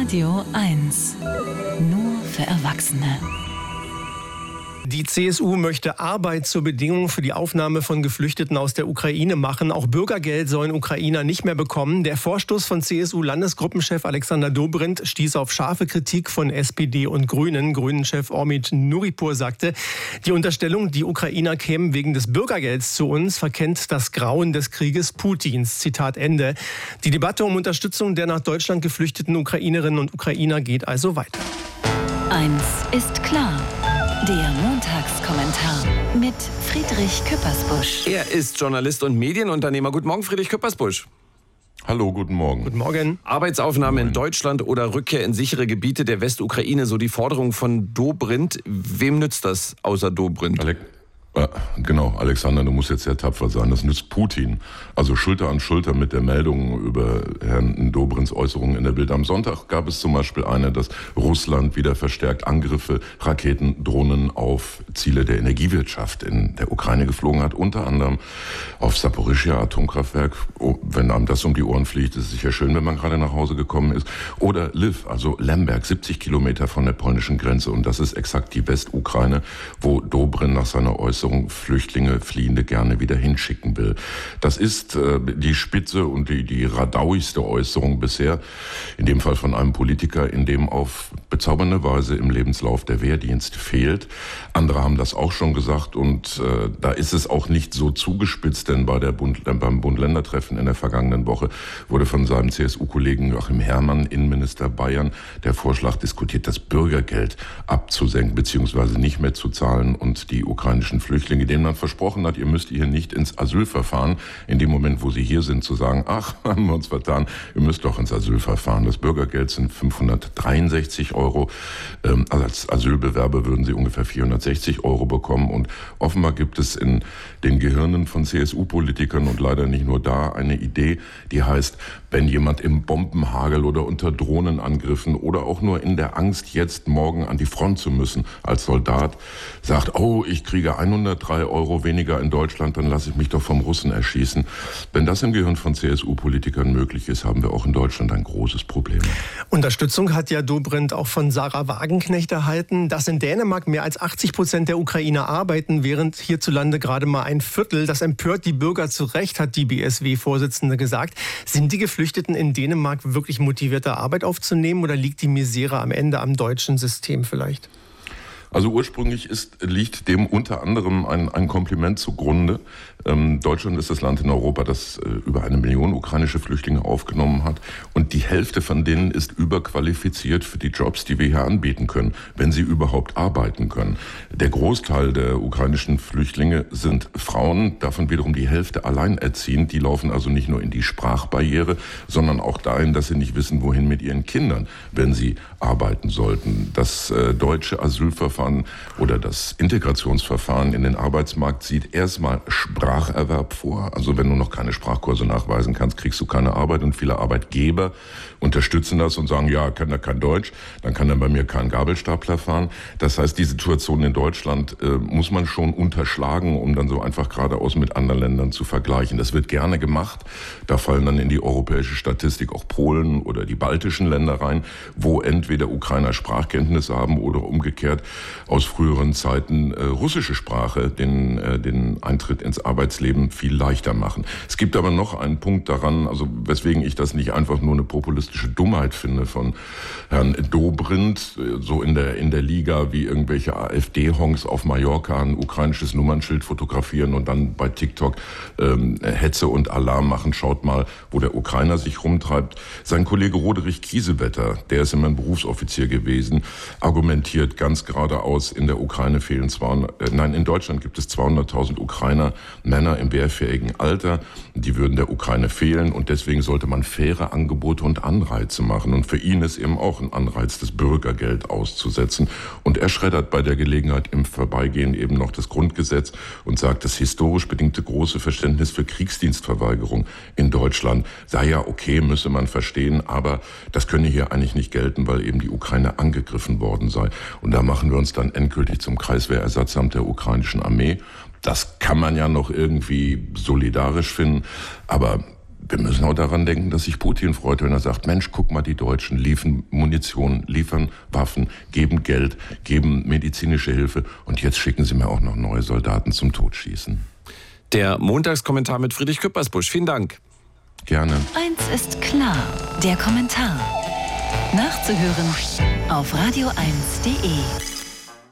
Radio 1. Nur für Erwachsene. Die CSU möchte Arbeit zur Bedingung für die Aufnahme von Geflüchteten aus der Ukraine machen. Auch Bürgergeld sollen Ukrainer nicht mehr bekommen. Der Vorstoß von CSU-Landesgruppenchef Alexander Dobrindt stieß auf scharfe Kritik von SPD und Grünen. Grünen-Chef Omid Nuripur sagte, die Unterstellung, die Ukrainer kämen wegen des Bürgergelds zu uns, verkennt das Grauen des Krieges Putins. Zitat Ende. Die Debatte um Unterstützung der nach Deutschland geflüchteten Ukrainerinnen und Ukrainer geht also weiter. Eins ist klar. Der Montagskommentar mit Friedrich Küppersbusch. Er ist Journalist und Medienunternehmer. Guten Morgen, Friedrich Küppersbusch. Hallo, guten Morgen. Guten Morgen. Arbeitsaufnahme in Deutschland oder Rückkehr in sichere Gebiete der Westukraine, so die Forderung von Dobrindt. Wem nützt das außer Dobrindt? Genau, Alexander, du musst jetzt sehr tapfer sein. Das nützt Putin. Also Schulter an Schulter mit der Meldung über Herrn Dobrindts Äußerungen in der Bild. Am Sonntag gab es zum Beispiel eine, dass Russland wieder verstärkt Angriffe, Raketen, Drohnen auf Ziele der Energiewirtschaft in der Ukraine geflogen hat. Unter anderem auf Saporischschja Atomkraftwerk. Oh, wenn einem das um die Ohren fliegt, ist es sicher schön, wenn man gerade nach Hause gekommen ist. Oder Lviv, also Lemberg, 70 Kilometer von der polnischen Grenze. Und das ist exakt die Westukraine, wo Dobrindt nach seiner Äußerung Flüchtlinge, Fliehende gerne wieder hinschicken will. Das ist die Spitze und die radauigste Äußerung bisher, in dem Fall von einem Politiker, in dem auf bezaubernde Weise im Lebenslauf der Wehrdienst fehlt. Andere haben das auch schon gesagt und da ist es auch nicht so zugespitzt, denn beim Bund-Länder-Treffen in der vergangenen Woche wurde von seinem CSU-Kollegen Joachim Herrmann, Innenminister Bayern, der Vorschlag diskutiert, das Bürgergeld abzusenken bzw. nicht mehr zu zahlen und die ukrainischen Flüchtlinge, denen man versprochen hat, ihr müsst hier nicht ins Asylverfahren, in dem Moment, wo sie hier sind, zu sagen, ach, haben wir uns vertan, ihr müsst doch ins Asylverfahren. Das Bürgergeld sind 563 Euro. Als Asylbewerber würden sie ungefähr 460 Euro bekommen. Und offenbar gibt es in den Gehirnen von CSU-Politikern und leider nicht nur da eine Idee, die heißt, wenn jemand im Bombenhagel oder unter Drohnenangriffen oder auch nur in der Angst, jetzt morgen an die Front zu müssen als Soldat, sagt, oh, ich kriege 103 Euro weniger in Deutschland, dann lasse ich mich doch vom Russen erschießen. Wenn das im Gehirn von CSU-Politikern möglich ist, haben wir auch in Deutschland ein großes Problem. Unterstützung hat ja Dobrindt auch von Sarah Wagenknecht erhalten. Dass in Dänemark mehr als 80% der Ukrainer arbeiten, während hierzulande gerade mal ein Viertel. Das empört die Bürger zu Recht, hat die BSW-Vorsitzende gesagt. Sind die Geflüchteten in Dänemark wirklich motivierter, Arbeit aufzunehmen oder liegt die Misere am Ende am deutschen System vielleicht? Also ursprünglich liegt dem unter anderem ein Kompliment zugrunde. Deutschland ist das Land in Europa, das über 1 Million ukrainische Flüchtlinge aufgenommen hat. Und die Hälfte von denen ist überqualifiziert für die Jobs, die wir hier anbieten können, wenn sie überhaupt arbeiten können. Der Großteil der ukrainischen Flüchtlinge sind Frauen, davon wiederum die Hälfte alleinerziehend. Die laufen also nicht nur in die Sprachbarriere, sondern auch dahin, dass sie nicht wissen, wohin mit ihren Kindern, wenn sie arbeiten sollten. Das deutsche Asylverfahren oder das Integrationsverfahren in den Arbeitsmarkt sieht erstmal Spracherwerb vor. Also wenn du noch keine Sprachkurse nachweisen kannst, kriegst du keine Arbeit. Und viele Arbeitgeber unterstützen das und sagen, ja, kann er kein Deutsch, dann kann er bei mir keinen Gabelstapler fahren. Das heißt, die Situation in Deutschland muss man schon unterschlagen, um dann so einfach geradeaus mit anderen Ländern zu vergleichen. Das wird gerne gemacht. Da fallen dann in die europäische Statistik auch Polen oder die baltischen Länder rein, wo entweder Ukrainer Sprachkenntnisse haben oder umgekehrt aus früheren Zeiten russische Sprache den Eintritt ins Arbeitsleben viel leichter machen. Es gibt aber noch einen Punkt daran, also weswegen ich das nicht einfach nur eine populistische Dummheit finde von Herrn Dobrindt, so in der Liga wie irgendwelche AfD-Honks auf Mallorca ein ukrainisches Nummernschild fotografieren und dann bei TikTok Hetze und Alarm machen. Schaut mal, wo der Ukrainer sich rumtreibt. Sein Kollege Roderich Kiesewetter, der ist immer ein Berufsoffizier gewesen, argumentiert ganz geradeaus, in der Ukraine fehlen in Deutschland gibt es 200.000 Ukrainer, Männer im wehrfähigen Alter, die würden der Ukraine fehlen und deswegen sollte man faire Angebote und Anreize machen. Und für ihn ist eben auch ein Anreiz, das Bürgergeld auszusetzen. Und er schreddert bei der Gelegenheit im Vorbeigehen eben noch das Grundgesetz und sagt, das historisch bedingte große Verständnis für Kriegsdienstverweigerung in Deutschland sei ja okay, müsse man verstehen, aber das könne hier eigentlich nicht gelten, weil eben die Ukraine angegriffen worden sei. Und da machen wir uns dann endgültig zum Kreiswehrersatzamt der ukrainischen Armee. Das kann man ja noch irgendwie solidarisch finden, aber wir müssen auch daran denken, dass sich Putin freut, wenn er sagt, Mensch, guck mal, die Deutschen liefern Munition, liefern Waffen, geben Geld, geben medizinische Hilfe und jetzt schicken sie mir auch noch neue Soldaten zum Totschießen. Der Montagskommentar mit Friedrich Küppersbusch. Vielen Dank. Gerne. Eins ist klar, der Kommentar. Nachzuhören auf radio1.de.